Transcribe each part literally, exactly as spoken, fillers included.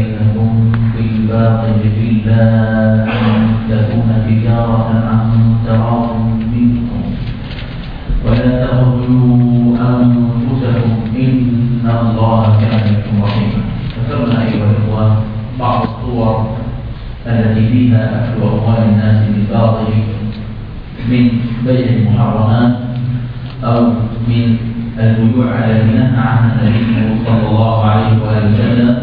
بينكم بالباطل إلا أن تكون تجارة عن تراض منكم ولا تقتلوا أنفسكم إن الله كان بكم رحيما. ذكرنا أيها الإخوة بعض الصور التي فيها أكل أموال الناس بالباطل من بيع المحرمات أو من البيوع التي نهى عنها النبي صلى الله عليه وسلم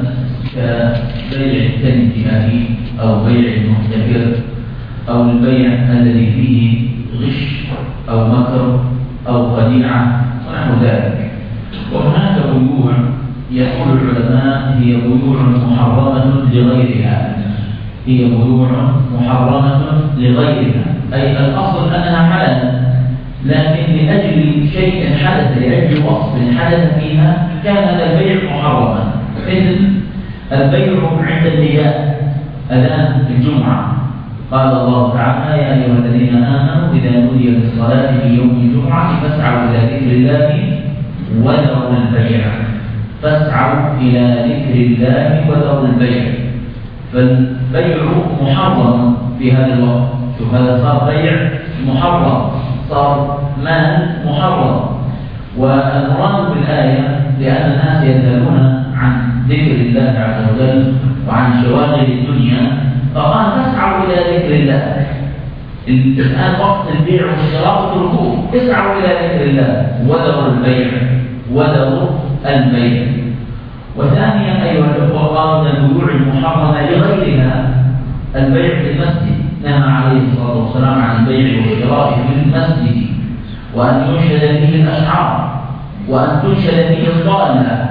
كبيع التنزئة أو بيع المحتكر أو البيع الذي فيه غش أو مكر أو خديعة ونحو ذلك. وهناك بيوع يقول العلماء هي بيوع محرمة لغيرها، هي بيوع محرمة لغيرها، أي الأصل أنها حلال، لكن لأجل شيء حدث، لأجل وصف حدث فيها كان هذا البيع محرما. مثل البيع عند النداء أذان الجمعة، قال الله تعالى: يا أيها الذين آمنوا إذا نودي للصلاة في يوم الجمعة فاسعوا إلى ذكر الله وذروا البيع، فاسعوا إلى ذكر الله وذروا البيع. فالبيع محرم في هذا الوقت. شوف، هذا صار بيع محرم، صار مال محرم. والمراد بالآية لأن الناس يذهلون عن ذكر الله عز وجل وعن شواغل الدنيا، فقال: فاسعوا إلى ذكر الله. الآن وقت البيع والشراء اتركوه، اسعوا إلى ذكر الله وذروا البيع، وذروا البيع. وثانيا أيها الأخوة، قال: من البيوع المحرمة لغيرها البيع في المسجد، نهى عليه الصلاة والسلام عن البيع والشراء في المسجد، وأن ينشد فيه الأشعار، وأن تنشد فيه الضالة،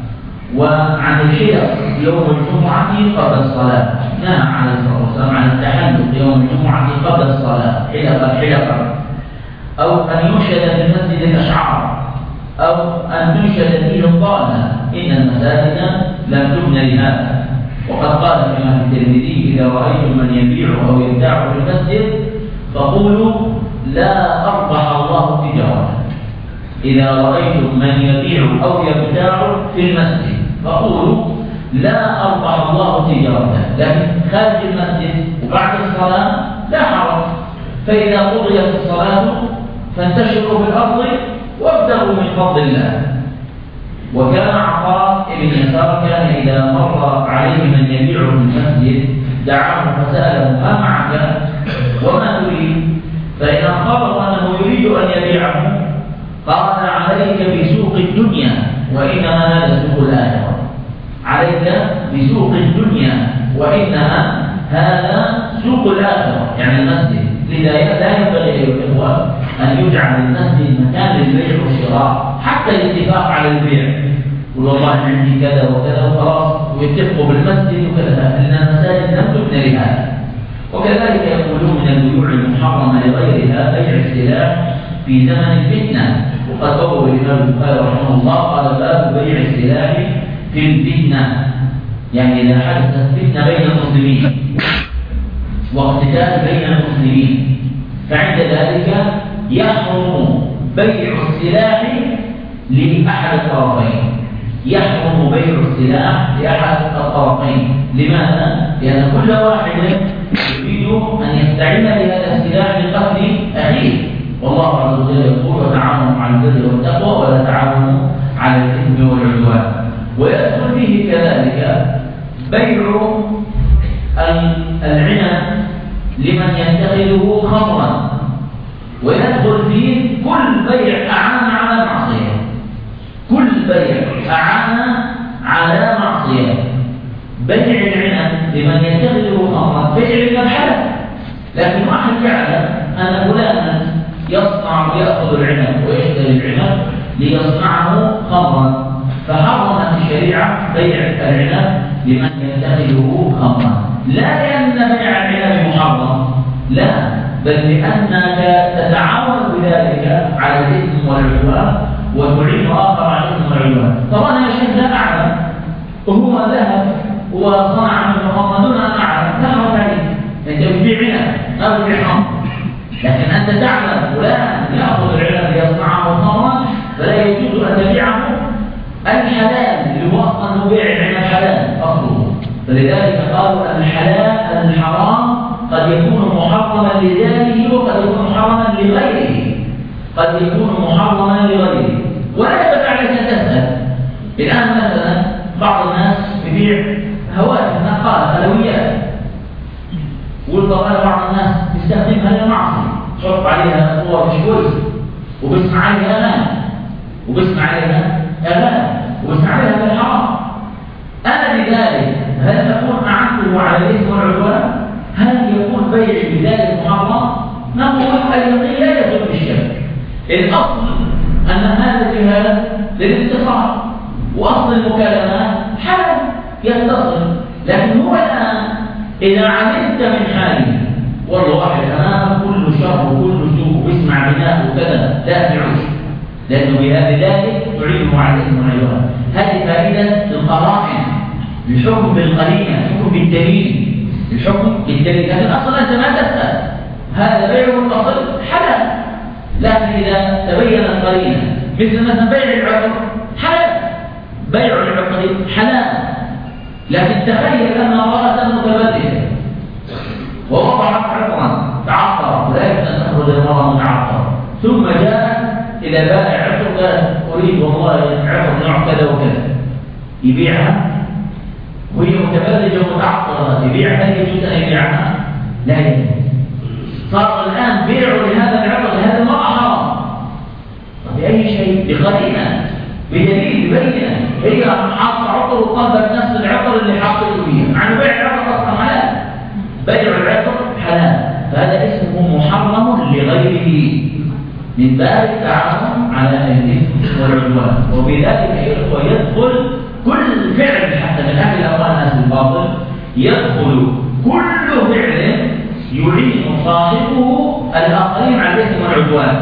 وعن الحلق يوم الجمعة قبل الصلاة، نهى عليه الصلاة والسلام عن التحلق يوم الجمعة قبل الصلاة حلقا حلقا، أو أن ينشد في المسجد الأشعار، أو أن تنشد فيه الضالة، إن المساجد لم تبنى لهذا. وقد قال الإمام الترمذي: إذا رأيتم من يبيع أو يبتاع في المسجد فقولوا لا أربح الله تجارته. إذا رأيتم من يبيع أو يبتاع في المسجد فقولوا لا أربح الله تجارته. لكن خارج المسجد وبعد الصلاة لا حرج. فإذا قضيت الصلاة فانتشروا في الأرض وابتغوا من فضل الله. وكان عطاء بن يسار كان إذا مر عليه من يبيع في المسجد دعاه فسأله: ما معك وما تريد؟ فإن أخبره أنه يريد أن يبيعه قال: عليك بسوق الدنيا وإنما هذا سوق الآخرة. عليك بسوق الدنيا وإنما هذا سوق الآخرة، يعني المسجد. لذا لا ينبغي أيها الإخوة أن يجعل المسجد مكان للبيع والشراء، حتى الاتفاق على البيع، والله عندي كذا وكذا وخلاص ويتفقوا بالمسجد وكذا، لأن المساجد لم تبنى لهذا. وكذلك يقولون من البيوع المحرمة لغيرها بيع السلاح في زمن الفتنة. وقد بوب الإمام البخاري رحمه الله قال: باب بيع السلاح في الفتنة، يعني إذا حدثت فتنة بين المسلمين واقتتال بين المسلمين، فعند ذلك يحرم بيع السلاح لأحد الطرفين، يحرم بيع السلاح لأحد الطرفين. لماذا؟ لأن كل واحد يريد أن يستعين بهذا السلاح لقتل أخيه، والله عز وجل يقول: وتعاونوا على البر والتقوى ولا تعاونوا على الإثم والعدوان. ويدخل فيه كذلك بيع العنب لمن يتخذه خمرا، ويدخل فيه كل بيع أعان على معصية، كل بيع أعان على معصية. بيع العنب لمن يتخذه خمرا، بيع العنب حلال، لكن واحد يعلم أن فلانا يصنع ويأخذ العنب ويشتري العنب ليصنعه خمرا، فحرمت الشريعة بيع العنب لمن يتخذه خمرا، لا لأن بيع العنب محرم، لا، بل لأنك تتعاون بذلك على الإثم والعدوان وتعين آخر على الإثم والعدوان. طبعا يا شيخ لا أعلم، وهو ذهب وصنع من خمر دون أن أعلم، لا حرج عليك، أنت بتبيع عنب أو بتبيع خمر، لكن أنت تعلم فلان يأخذ العنب ليصنعه خمرا، فلا يجوز أن تبيعه الحلال اللي هو أصلا بيع العنب حلال أصله، فلذلك قالوا أن الحلال أن الحرام قد يكون محرما لذاته وقد يكون محرما لغيره، قد يكون محرما لغيره. ولا يبقى عليك أن تسأل. الآن مثلا بعض الناس يبيع هواتف نقالة حلويات، والبقالة بعض الناس يستخدمها للمعصية، تحط عليها صور مش كويسة وبسمع عليها أغاني وبسمع عليها أغاني وبسمع عليها بالحرام. أنا بذلك هل تكون أعنته على الإثم والعدوان؟ هل يكون بيع بذلك محرم؟ نقول اليقين لا يدخل بالشرك. الأصل أن هذا الجهاز للاتصال، وأصل المكالمات حال يتصل. لكن هو الآن إذا علمت من حاله والله واحد أمامه كل شر وكل سوء واسمع بناء وكذا لا تعيش، لأنه بذلك تعينه على الإثم والعدوان. هذه فائدة القرائن، الحكم بالقرينة، الحكم بالدليل، الحكم بالدليل. لكن أصلا أنت ما تسأل، هذا بيع الأصل حلال، لكن إذا تبين القرينة مثل مثلا بيع العقد حلال، بيع العقد حلال. لكن تخيل أن امرأة متبدلة ووضعت عقرا تعطر، ولا يمكن أن تخرج المرأة متعطرة، ثم جاءت إلى بائع عقد قالت أريد والله عقد نوع كذا وكذا، يبيعها وهي متبرجة ومتعطرة، يبيعها؟ هل يجوز أن يبيعها؟ لا يجوز. صار الآن بيع لهذا العقد لهذا المرأة حرام. طب بأي شيء؟ بقرينة، بدليل بينة، هي حاطة عطر وطلبت نفس العطر اللي حاطته فيها، مع إنه بيع العقد أصلا حلال، بيع العقد حلال، فهذا اسمه محرم لغيره من باب التعاون على الإثم والعدوان. وبذلك يدخل كل فعل حتى من أهل أموال الناس الباطل، يدخل كل فعل يعين صاحبه الآخرين على الإثم والعدوان،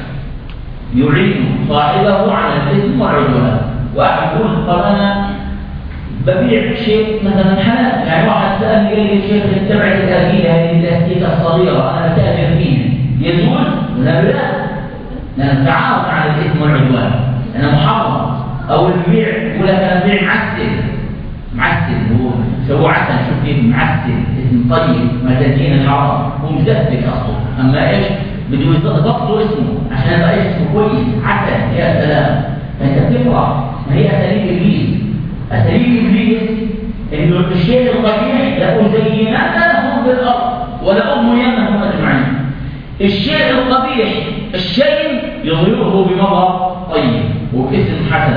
يعين صاحبه على الإثم والعدوان. واحد يقول طب أنا ببيع شيء مثلا حلال، يعني واحد سألني قال لي الشيخ التبعة الآلية هذه الأسئلة الصغيرة أنا بتاجر فيها يجوز؟ لا لا، لأن نتعاون على الإثم والعدوان، أنا محرم. أو البيع يقول لك أنا بيع معسل، معسل هو سووا عسل، شوف كيف معسل، اسم طيب ما تدين الحرام، هو مزفك أصلا، أما إيش بده يضبطوا اسمه عشان يبقى اسمه كويس عسل، يا سلام. فأنت بتفرح، ما هي أساليب إبليس، أساليب إبليس إنه الشيء القبيح لأزينن لهم في الأرض ولأغوينهم أجمعين. الشيء القبيح الشيء يظهره بمظهر طيب وباسم حسن،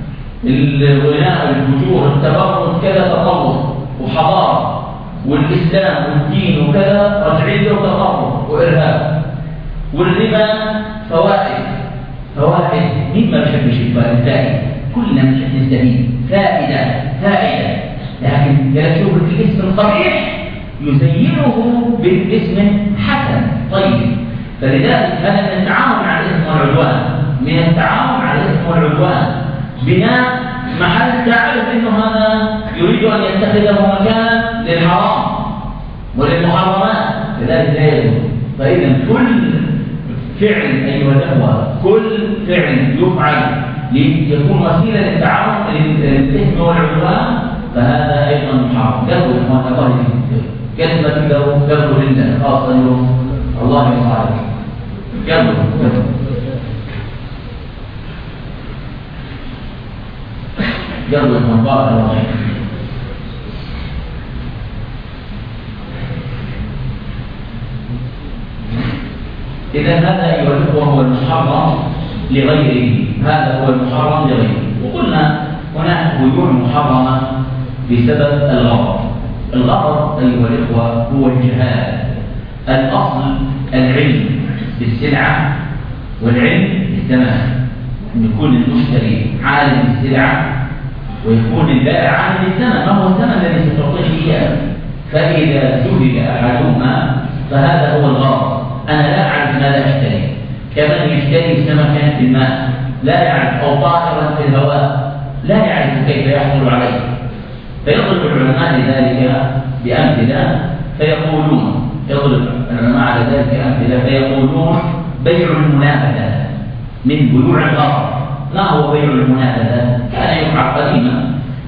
الغناء، الفجور، التبرج كذا تطور وحضاره، والإسلام والدين وكذا رجعية وتطور وإرهاب، والربا فوائد فوائد. مين ما بيحبش الفائدة؟ كلنا بنحب نستفيد، فائدة فائدة. لكن إذا تشوف الاسم القبيح يزينه باسم حسن طيب. فلذلك هذا من التعاون على الإثم والعدوان، من التعاون على الإثم والعدوان بناء محل تعرف إنه هذا يريد أن يتخذه مكانا للحرام وللمحرمات، لذلك لا يجوز. فإذا كل فعل أيها الأخوة، كل فعل يفعل ليكون وسيلة للتعاون للإثم والعدوان فهذا أيضا محرم. قبل إخوان الله كلمة قبل لله خاصة اليوم الله يصعد قبل قبل قبل إخوان بارك الله فيكم. إذا هذا أيها الأخوة هو المحرم لغيره، هذا هو المحرم لغيره. وقلنا هناك بيوع محرمة بسبب الغرض. الغرض أيها الأخوة هو الجهاد. الأصل العلم بالسلعة والعلم بالثمن، أن يكون المشتري عالم بالسلعة ويكون البائع عالم بالثمن، ما هو الثمن الذي ستعطيه إياه. فإذا جهل أحدهما فهذا هو الغرض. أنا لا أعرف ماذا أشتري، كمن يشتري سمكا في الماء لا يعرف، أو طائرا في الهواء لا يعرف كيف يحصل عليه. فيضرب العلماء لذلك بأمثلة فيقولون، يضرب العلماء على ذلك أمثلة فيقولون بيع المنابذة من بيوع الغرض. ما هو بيع المنابذة؟ كان يفعل قديما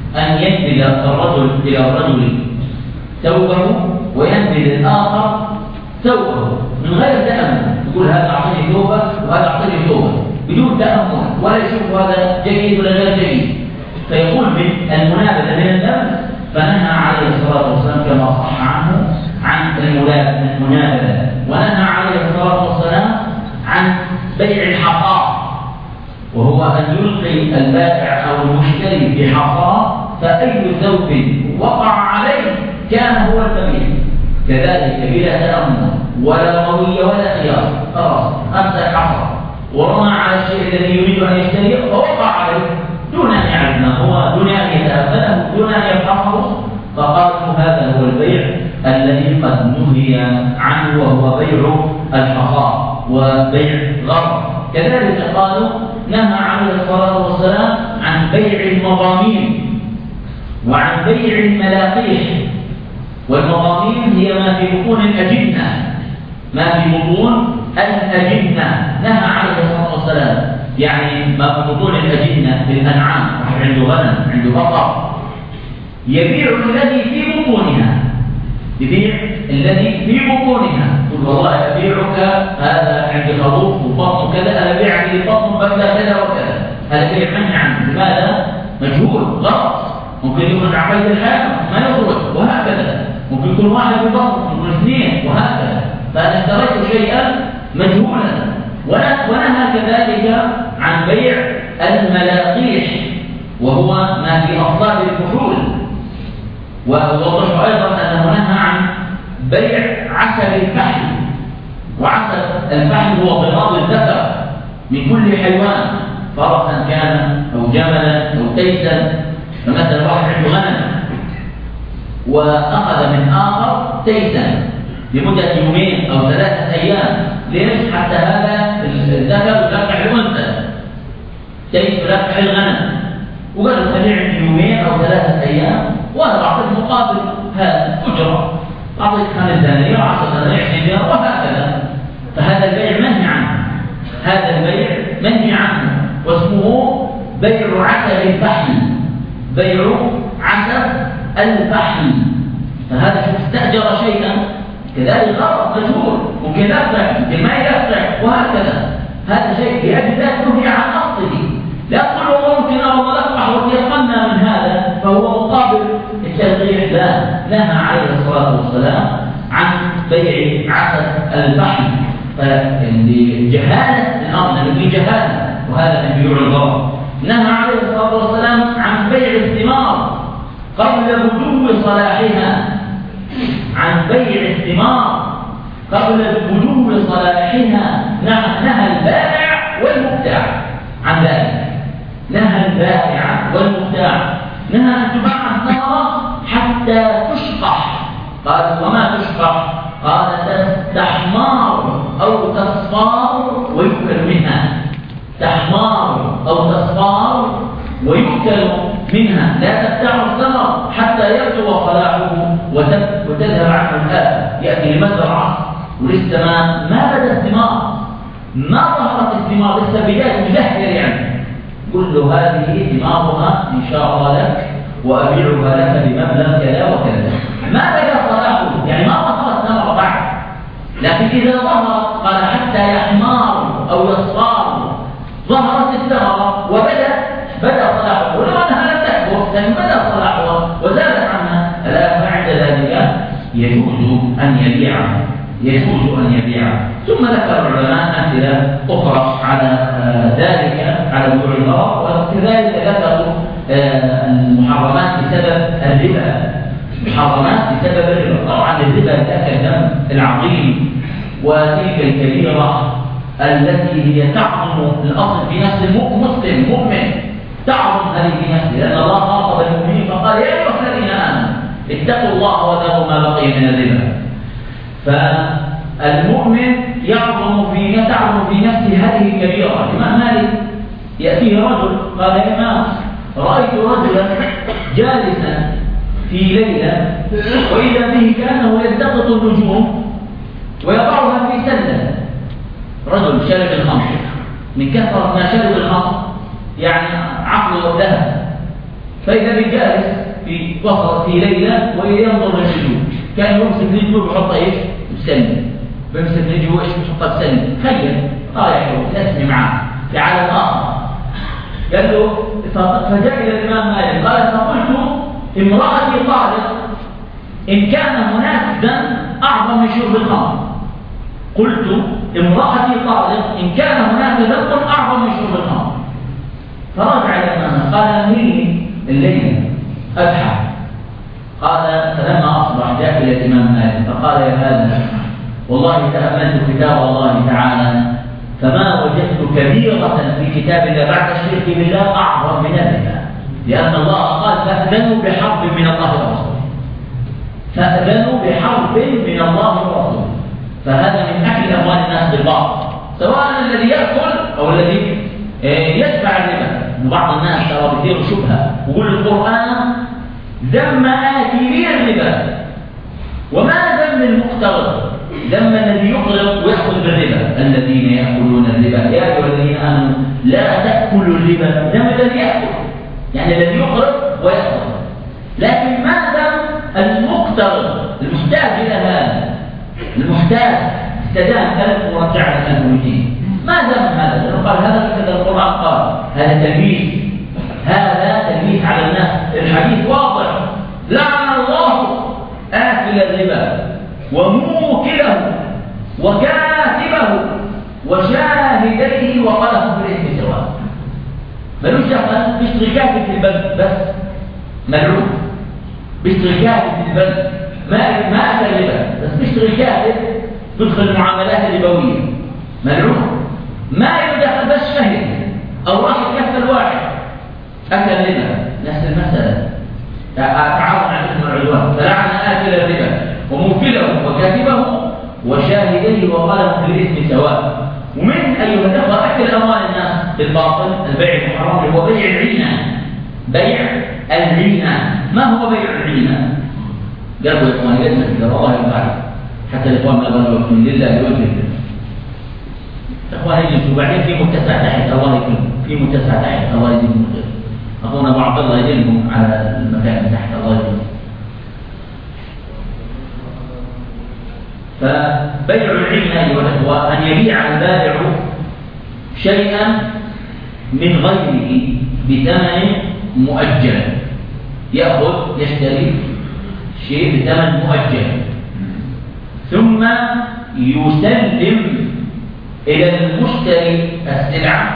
أن ينزل الرجل إلى الرجل ثوبه وينزل الآخر ثوبه من غير تأمل، يقول هذا أعطيني ثوبه وهذا أعطيني ثوبه بدون تأمل ولا يشوف هذا جيد ولا غير جيد، فيقول بالمنابذة من اللمس. فنهى عليه الصلاة والسلام كما صح عنه عن المنابذة، ونهى عليه الصلاة والسلام عن بيع الحصى، وهو أن يلقي البائع أو المشتري بحصى فأي ثوب وقع عليه كان هو المبيع، كذلك بلا تأمل ولا قوية ولا خيار، خلاص أمسك حصى ورمى على الشيء الذي يريد أن يشتريه فوقع عليه دون أن يعلم ما هو، دون أن يتأمله، دون أن يفحصه، فقالوا هذا هو البيع الذي قد نهي عنه وهو بيع الحصى وبيع غرض. كذلك قالوا نهى عليه الصلاة والسلام عن بيع المضامين وعن بيع الملاقيح، والمضامين هي ما في بطون الأجنة، ما في بطون الأجنة نهى عليه الصلاة والسلام، يعني ما في بطون الأجنة للأنعام، واحد عنده غنم عنده بقر يبيع الذي في بطونها، يبيع الذي في بطونها، يقول والله أبيعك هذا عندي خروف وبطن كذا، أنا أبيعك لبطن بدأ كذا وكذا، هذا بيع منع عنه، لماذا؟ مجهول غلط، ممكن يكون عقيد الحال ما يخرج وهكذا، ممكن يكون واحد في بطن ممكن اثنين وهكذا، فأنا اشتريت شيئا مجهولا. ونهى كذلك عن بيع الملاقيح وهو ما في أصلاب الكحول، ووضح أيضا أنه نهى عن بيع عسل الفحل، وعسل الفحل هو ضراب الذكر من كل حيوان، فرسا كان أو جملا أو تيسا، فمثلا واحد عنده غنم وأخذ من آخر تيسا لمدة يومين أو ثلاثة أيام، ليش؟ حتى هذا الذكر يلقح الأنثى، تيس يلقح الغنم، وقال تبيع يومين أو ثلاثة أيام وأنا بعطيك مقابل هذا أجرة، أعطيك خمس دنانير عشر دنانير عشرين دينار وهكذا، فهذا البيع منهي عنه، هذا البيع منهي عنه، واسمه بيع عسل الفحل، بيع عسل الفحل، فهذا استأجر شيئا كذلك غلط مجهول، ممكن يدفع ممكن ما يدفع وهكذا، هذا شيء بأجل ذات نهي عن أصله، لا تقول والله ممكن أو نلقح ويقلنا من هذا فهو مقابل التلقيح، لا، نهى عليه الصلاة والسلام عن بيع عسل الفحل، فجهالة الأمر من جهالة، وهذا من بيوع الغرض. نهى عليه الصلاة والسلام عن بيع الثمار قبل بدو صلاحها، عن بيع الثمار قبل بدو صلاحها، نهى البائع والمبتاع عن ذلك، نهى البائع والمبتاع، نهى أن تباع الثمرة حتى تشقح، قال وما تشقح؟ قال تحمار أو تصفار ويؤكل منها، تحمار أو تصفار ويؤكل منها، لا تبتاع الثمر حتى يبدو صلاحه وتذهب عنه الآب، يأتي لمزرعة ولسه ما ما بدا الثمار، ما ظهرت الثمار، لسه بداية مزهر يعني، قل له هذه ثمارها إن شاء الله لك وأبيعها لك بمبلغ كذا وكذا، ما بدا صلاحه يعني ما ظهرت الثمرة بعد، لكن إذا ظهرت قال حتى يحمار أو يصفار، ظهرت الثمرة وبدأ بدأ صلاحه، ولو أنها لم تكبر لكن بدأ صلاحها وزادت عنها، فلا بعد ذلك يجوز أن يبيعها، يجوز أن يبيعها. ثم ذكر العلماء أمثلة أخرى على ذلك على بيوع الغرض، وكذلك ذكروا المحرمات بسبب الربا، محرمات بسبب الربا، طبعا الربا ذاك الذنب العظيم وتلك الكبيرة التي هي تعظم الأصل في نفس المسلم مؤمن، تعظم هذه في نفسه، لأن الله خاطب المؤمنين فقال يا أيها الذين آمنوا اتقوا الله وذروا ما بقي من الربا، فالمؤمن يعظم في تعظم في نفسه هذه الكبيرة. الإمام مالك يأتيه رجل قال يا إمام رأيت رجلا جالسا في ليلة وإذا به كأنه يلتقط النجوم ويضعها في سلة، رجل شرب الخمر، من كثرة ما شرب الخمر يعني عقله ذهب، فإذا بجالس في وسط في ليلة وينظر للنجوم، كان يمسك نجمه ويحط ايش؟ يسلم، بيمسك نجمه ايش؟ يحطها تسلم، تخيل رايح تسمي معاه في عالم آخر. قال له فجاء إلى الإمام مالك قال فقلت امرأتي طالق إن كان هناك ذنب أعظم من شرب الخمر. قلت امرأتي طالق إن كان هناك ذنب أعظم من شرب الخمر. فرجع الإمام قال أميني الليلة أضحى. قال فلما أصبح جاء إلى الإمام مالك فقال يا هذا والله تأملت كتاب الله تعالى فما وجدت كبيرة في كتاب الله بعد الشرك بالله أعظم من الربا، لأن الله قال فأذنوا بحرب من الله ورسوله، فأذنوا بحرب من الله ورسوله. فهذا من أكل أموال الناس بالباطل، سواء الذي يأكل أو الذي يدفع الربا. بعض الناس ترى بيثيروا شبهة ويقول القرآن ذم آكلي الربا وما ذم المقترض، ذم الذي يقرض ويأخذ بالربا. الذين يأكلون الربا يا أيها الذين آمنوا لا تأكلوا الربا، ذم الذي يأكل يعني الذي يقرض ويأخذ، لكن ما ذم المقترض المحتاج إلى هذا، المحتاج استدان ألف ورجع ألف ومئتين، ما ذم هذا؟ قال هذا كذا القرآن قال هذا تلبيس، هذا تلبيس على الناس. الحديث واضح لعن الله آكل الربا وموكله وكاتبه وشاهديه وقاله بالإثم سواء. ملوش دخل بيشتري كاتب في البنك بس ملعون، بيشتري كاتب في البنك ما ما أكل ربا بس بيشتري كاتب تدخل المعاملات الربوية ملعون، ما يدخل بس شهد أو راح يكفل واحد أكل ربا. نفس المسألة تعاون على الإثم والعدوان، فلعن آكل الربا وموكله وكاتبه وشاهديه وقاله بالإثم سواء. ومن أيها الأخوة أكل أموال الناس بالباطل البيع المحرم هو بيع العينة. بيع العينة ما هو بيع العينة؟ قالوا يا إخواني لازم كذا والله يبارك حتى الإخوان ما قالوا يكون لله يوجه إخواني يجلسوا وبعدين في متسع تحت الله يكون في متسع تحت الله يجزيكم خير. أخونا أبو عبد الله يجيبهم على المكان تحت الله يجزيكم. فبيع العينة أيها الأخوة أن يبيع البائع شيئا من غيره بثمن مؤجل، يأخذ يشتري شيء بثمن مؤجل ثم يسلم إلى المشتري السلعة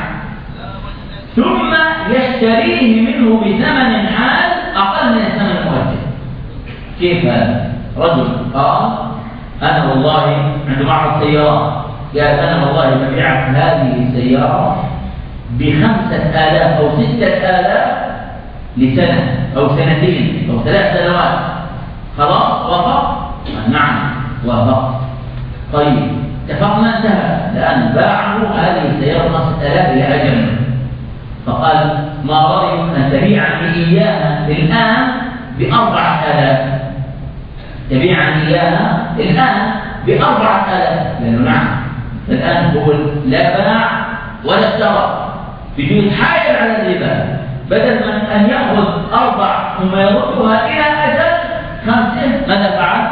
ثم يشتريه منه بثمن حال أقل من الثمن المؤجل. كيف هذا؟ رجل قال أنا والله عند معرض سيارات قال أنا والله ببيعك هذه السيارة بخمسة آلاف أو ستة آلاف لسنة أو سنتين أو ثلاث سنوات. خلاص وافق؟ نعم وافق. طيب اتفقنا انتهى، لأن باعه هذه السيارة خمسة آلاف إلى أجل، فقال ما رأيك أن تبيعني إياها الآن بأربعة آلاف؟ تبيعني إياها الآن بأربعة آلاف؟ لأنه نعم. فالآن هو لا باع ولا اشترى، بده يتحايل على الربا، بدل من أن يأخذ أربع ثم يردها إلى أجل خمسة ماذا فعل؟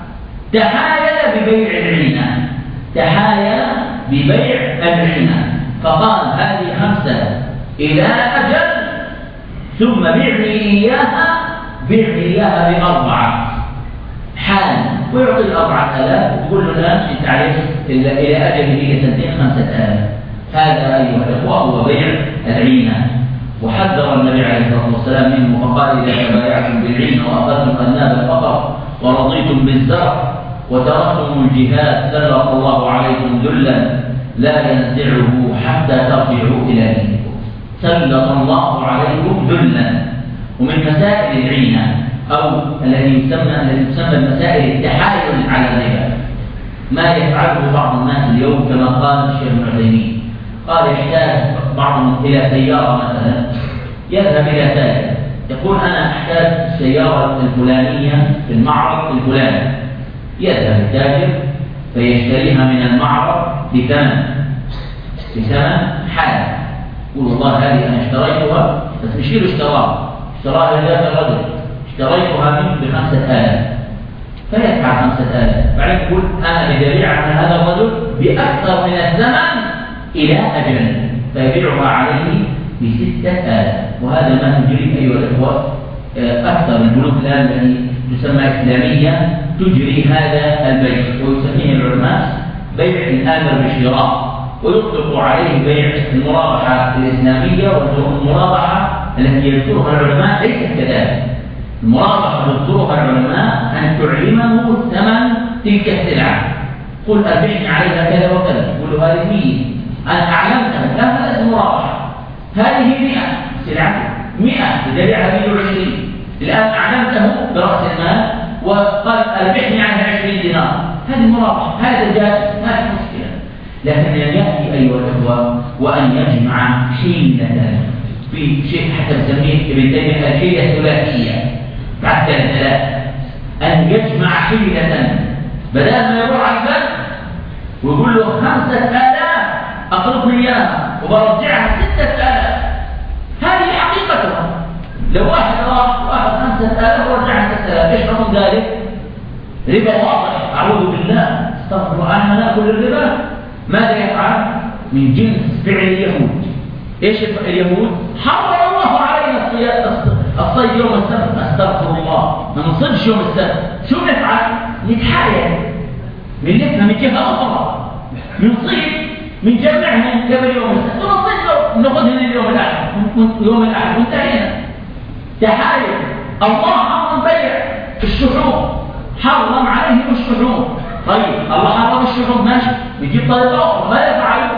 تحايل ببيع العينة، تحايل ببيع العينة، فقال هذه خمسة إلى أجل ثم بيعني إياها بيعني إياها بأربعة حال، ويعطي الأربعة آلاف ويقول له الآن أنت عليك إلى أجل هي سنتين خمسة آلاف. هذا أيها الأخوة هو بيع العينة، وحذر النبي عليه الصلاة والسلام منه فقال إذا تبايعتم بالعينة وأخذتم أذناب البقر ورضيتم بالزرع وتركتم الجهاد سلط الله عليكم ذلا لا ينزعه حتى ترجعوا إلى دينكم. سلط الله عليكم ذلا. ومن مسائل العينة أو الذي يسمى الذي يسمى مسائل التحايل على الربا ما يفعله بعض الناس اليوم كما قال الشيخ ابن عثيمين، قال يحتاج بعضهم إلى سيارة مثلا، يذهب إلى تاجر يقول أنا أحتاج السيارة الفلانية في المعرض الفلاني، يذهب التاجر فيشتريها من المعرض بثمن بثمن حال، يقول والله هذه أنا اشتريتها بس مش له اشتراها، اشتراها ذات الرجل اشتريتها منك بخمسة آلاف، فيدفع خمسة آلاف، بعدين يقول أنا بدي عن هذا الرجل بأكثر من الثمن إلى أجل، فيبيعها عليه بستة آلاف. وهذا ما تجري أيها الأخوة أكثر البنوك الآن التي تسمى إسلامية تجري هذا البيع، ويسميه العلماء بيع الآمر بالشراء، ويطلق عليه بيع المرابحة الإسلامية. والمرابحة التي يذكرها العلماء ليست كذلك. المرابحة يذكرها العلماء أن تعلمه ثمن تلك السلعة، قل أربحني عليها كذا وكذا، قل له هذه مية، أنا أعلمتها، لا هذا اسمه مرابحة. هذه مئة سلعة، مئة بدليل هذه عشرين، الآن أعلمته برأس المال وقال أربحني عنها عشرين دينار، هذه مرابحة، هذا جائز، ما في مشكلة. لكن أن يأتي أيها الأخوة وأن يجمع حيلة في شيء حتى نسميه ابن تيمية الحيلة الثلاثية بعد ثلاثة، أن يجمع حيلة بدل ما يروح على البنك ويقول له خمسة آلاف أقرضني إياها وبرجعها ستة آلاف، هذه حقيقتها. لو واحد راح واحد خمسة آلاف ورجعها ستة آلاف، إيش حكم ذلك؟ ربا واضح، أعوذ بالله، استغفر الله، أنا نأكل الربا. ماذا يفعل؟ من جنس فعل اليهود. إيش اليهود؟ حرم الله علينا الصيد يوم السبت، استغفر الله، ما نصيدش يوم السبت. شو نفعل؟ نتحايل من لفنا من جهة أخرى، نصيد من جمعهم قبل يوم السبت ونصيد ناخذهم اليوم الأحد، يوم الأحد وانتهينا. تحايل. الله حرم بيع الشحوم، حرم عليهم الشحوم. طيب الله حرم الشحوم، ماشي، بيجيب طريقة أخرى، ماذا فعلوا؟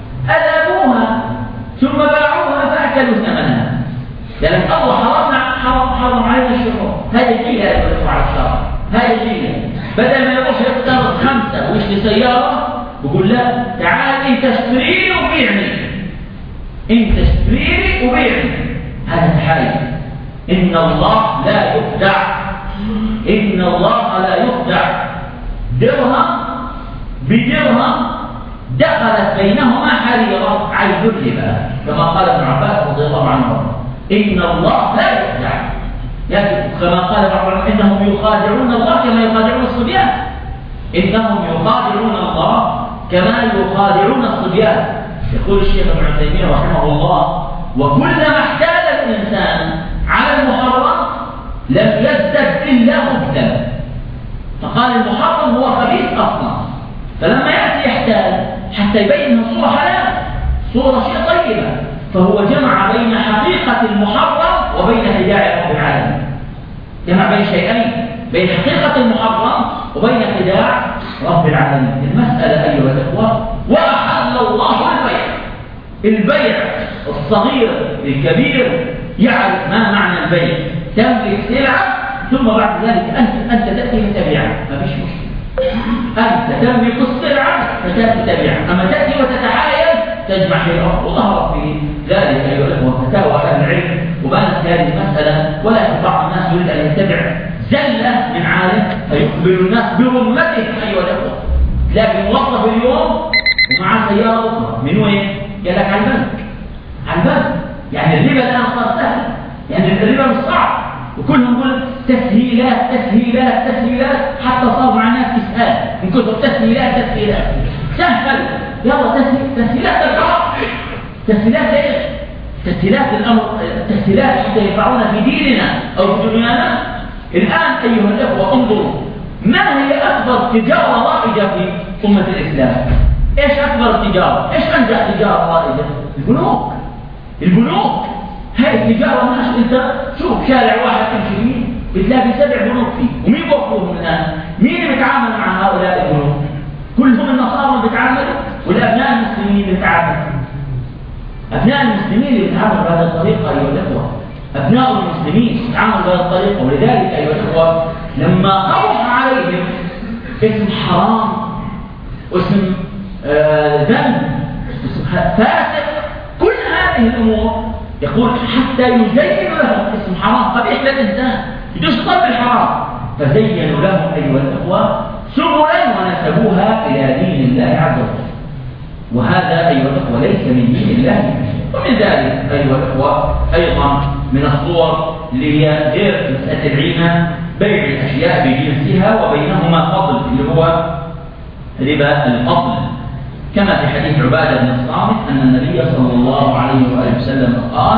أذابوها ثم باعوها فأكلوا ثمنها. لأن الله حرمنا حرم حرم علينا الشحوم، هذه جيلة يدخل على الشرع، هذه جيلة. بدل ما يروح يقترض خمسة ويشتري سيارة بقول لا، تعال أنت اشتري لي وبيعني، أنت اشتري لي وبيعني، هذا تحايل. إن الله لا يخدع، إن الله لا يخدع. درهم بدرهم دخلت بينهما حريرة عين الربا، كما قال ابن عباس رضي الله عنه، إن الله لا يخدع. كما قال بعض العلماء إنهم يخادعون الله كما يخادعون الصبيان، إنهم يخادعون الله كما يخادعون الصبيان. يقول الشيخ ابن عثيمين رحمه الله: وكلما احتال الإنسان على المحرم لم يزدد إلا مبتلا. فقال المحرم هو خبيث أصلا، فلما يأتي يحتال حتى يبين صورة حلال، صورة شيء طيبة، فهو جمع بين حقيقة المحرم وبين خداع رب العالمين. جمع بين شيئين، بين حقيقة المحرم وبين خداع رب العالمين. المسألة أيها الأخوة: وأحل الله البيع. البيع الصغير الكبير يعرف ما معنى البيع، تملك سلعة ثم بعد ذلك أنت أنت تأتي وتبيعها، ما فيش مشكلة. أنت تملك السلعة فتأتي تبيعها، أما تأتي وتتحايل تجمع شيئا. وظهر في ذلك أيها الأخوة فتاوى أهل العلم وبانت هذه المسألة، ولكن بعض الناس يريد أن يتبع زلة من عالم فيقبل الناس برمته أيها الأخوة. لكن موظف اليوم ومع سيارة أخرى من وين؟ قال لك على البنك، على البنك. يعني الربا الآن صار سهل، يعني الربا مش صعب، وكلهم يقول تسهيلات تسهيلات تسهيلات، حتى صار مع الناس إسهال من كتب تسهيلات تسهيلات. سهل، يلا تسهيل تسهيلات الحرام، تسهيلات ايش؟ تسهيلات الأمر، تسهيلات حتى ينفعونا في ديننا أو في دنيانا. الآن أيها الأخوة انظروا، ما هي أكبر تجارة رائجة في أمة الإسلام؟ إيش أكبر تجارة؟ إيش أنجح تجارة رائجة؟ البنوك. البنوك هاي التجارة. الناس أنت شوف شارع واحد تمشي فيه بتلاقي سبع بنوك فيه، ومين بوقفوهم الآن؟ مين اللي بيتعامل مع هؤلاء البنوك؟ كلهم النصارى اللي بيتعاملوا والأبناء المسلمين اللي بيتعاملوا. أبناء المسلمين اللي بيتعاملوا بهذه الطريقة أيها الأخوة، أبناء المسلمين يتعاملوا بهذه الطريقة. ولذلك أيها الأخوة لما أوحى عليهم اسم حرام واسم آه ذنب واسم فاسق، كل هذه الأمور يقول حتى يزين لهم اسم حرام قبيح للإنسان يدوش طلب الحرام، فزينوا لهم أيها الأخوة سبلا ونسبوها إلى دين الله عز وجل. وهذا أيها الأخوة ليس من دين الله. ومن ذلك أيها الأخوة أيضا من الصور اللي هي غير مسألة العينة، بيع الأشياء بجنسها وبينهما فضل اللي هو ربا الفضل، كما في حديث عبادة بن الصامت أن النبي صلى الله عليه وآله وسلم قال: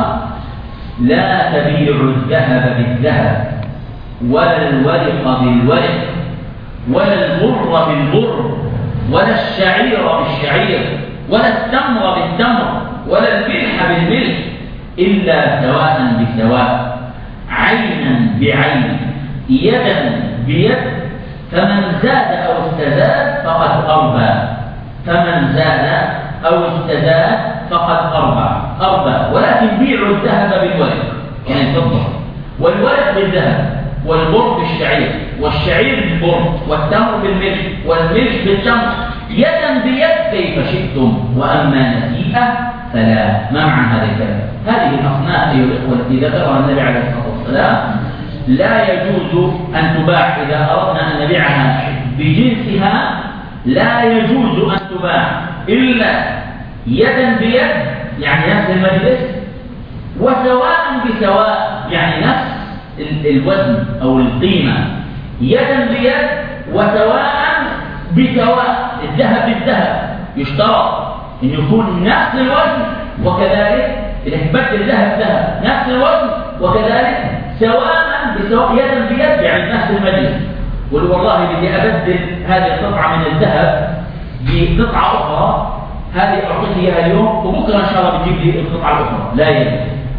لا تبيعوا الذهب بالذهب ولا الورق بالورق ولا البر بالبر ولا الشعير بالشعير ولا التمر بالتمر ولا الملح بالملح إلا سواء بسواء، عينا بعين، يدا بيد، فمن زاد أو استزاد فقد أربى فمن زاد أو استزاد فقد أربى أربى ولكن بيعوا الذهب بالورق يعني الفضة، والورق بالذهب، والبر بالشعير، والشعير بالبر، والتمر بالملح، والملح بالتمر، يدا بيد كيف شئتم، وأما نسيئة فلا. ما معنى هذا الكلام؟ هذه الأصناف أيها الإخوة التي ذكرها النبي عليه الصلاة والسلام لا يجوز أن تباع إذا أردنا أن نبيعها بجنسها، لا يجوز أن تباع إلا يدا بيد يعني نفس المجلس، وسواء بسواء يعني نفس الوزن أو القيمة، يدا بيد وسواء بسواء، الذهب بالذهب يشترط أن يكون نفس الوزن، وكذلك إذا تبدل الذهب ذهب نفس الوزن، وكذلك سواء بسواء يدا بيد يعني نفس المجلس. قل والله بدي أبدل هذه القطعة من الذهب بقطعة أخرى، هذه أعطيك إياها اليوم وبكرة إن شاء الله بتجيب لي القطعة الأخرى، لا يد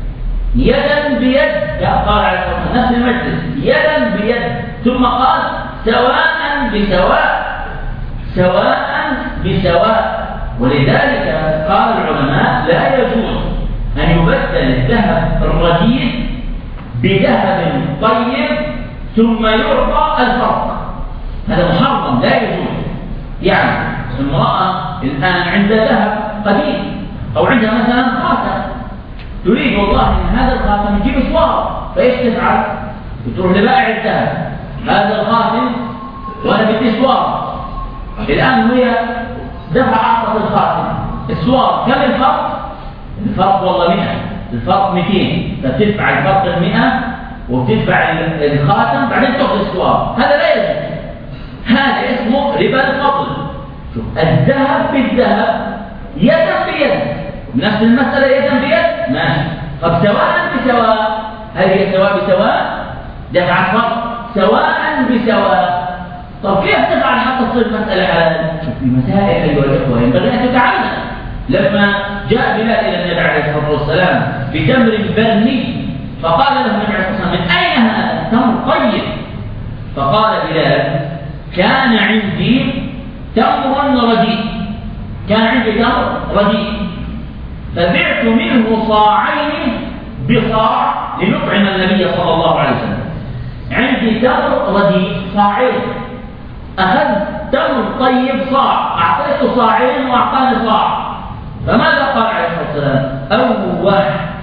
يدا بيد، قال على نفس المجلس يدا بيد، ثم قال سواء بسواء سواء بسواء. ولذلك قال العلماء لا يجوز أن يبدل الذهب الرديء بذهب طيب ثم يعطى الفرق، هذا محرم لا يجوز. يعني امرأة الآن عندها ذهب قديم أو عندها مثلا خاتم، تريد والله من هذا الخاتم تجيب سوار، فايش تفعل؟ تروح لبائع الذهب، هذا الخاتم وانا بدي سوار، الآن هي دفع أعطت الخاتم السوار، كم الفرق؟ الفرق والله مئة، الفرق مئتين، فتدفع الفرق المئة وتدفع الخاتم بعدين تأخذ السوار، هذا لا يجوز، هذا اسمه ربا الفضل. شوف الذهب بالذهب يدا بيد، نفس المسألة يدا بيد ماشي، طب سواء بسواء، هل هي سواء بسواء؟ دفع الفرق سواء بسواء، طب كيف تفعل حتى تصير مسألة حلال؟ شوف المسائل أيها الأخوة ينبغي أن تتعلم. لما جاء بلال إلى النبي عليه الصلاة والسلام بتمر برني، فقال له النبي عليه الصلاة والسلام: من أين هذا التمر طيب؟ فقال بلال: كان عندي تمر رديء، كان عندي تمر رديء فبعت منه صاعين بصاع لنطعم النبي صلى الله عليه وسلم. عندي تمر رديء صاعين، أخذت تمر طيب صاع، أعطيته صاعين وأعطاني صاع، فماذا قال عليه الصلاة والسلام؟ أوه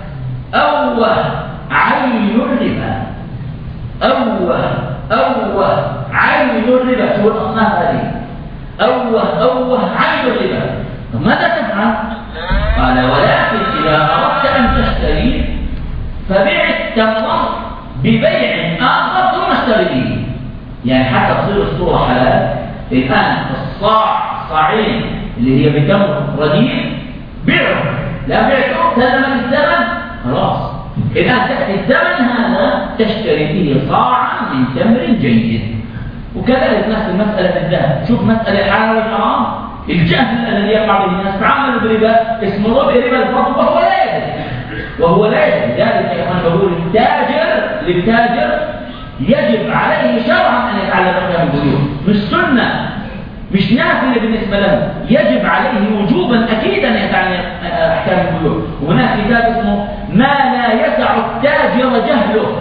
أوه عين الربا، أوه أوه عين الربا. شو الأصناف هذه؟ أوه أوه عين الربا. ماذا تفعل؟ قال: ولكن إذا أردت أن تشتري فبيع التمر ببيع آخر ثم اشتري به، يعني حتى تصير الصورة حلال. الآن الصاع صاعين اللي هي بتمر رديء بيعه، لا بعته سلم الثمن خلاص، الآن تأتي الثمن هذا تشتري به صاعا من تمر جيد. وكذلك نفس المسألة في الذهب، شوف مسألة حلال والحرام، الجهل الذي يقع به الناس تعاملوا بربا اسمه ربا الفضل وهو لا يدري وهو لا يدري. لذلك يا اخوان بقول التاجر للتاجر يجب عليه شرعا ان يتعلم احكام البيوع، مش سنه مش نافله بالنسبه له، يجب عليه وجوبا اكيدا ان يتعلم احكام البيوع. وهناك كتاب اسمه ما لا يسع التاجر جهله.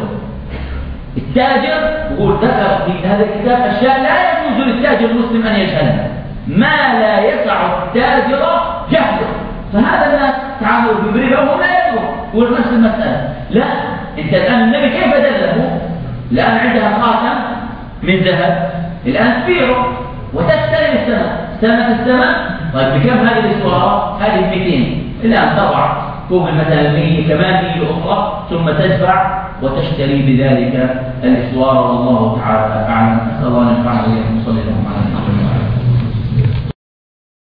التاجر يقول ذكر في هذا الكتاب اشياء لا يجوز للتاجر المسلم ان يجهلها، ما لا يسع التاجر جهله. فهذا الناس تعاملوا بالربا وهم لا يدرون، يقول نفس المسألة. لا، انت الآن النبي كيف دله؟ الآن عندها خاتم من ذهب، الآن تبيعه وتشتري الثمن، سنة الثمن. طيب بكم هذه الاسوار؟ هذه مئتين، الآن تضع تكون مثلا مية كمان مية أخرى ثم تزرع وتشتري بذلك الإسوار، والله تعالى أعلم. أسأل الله أن ينفعنا وإياكم.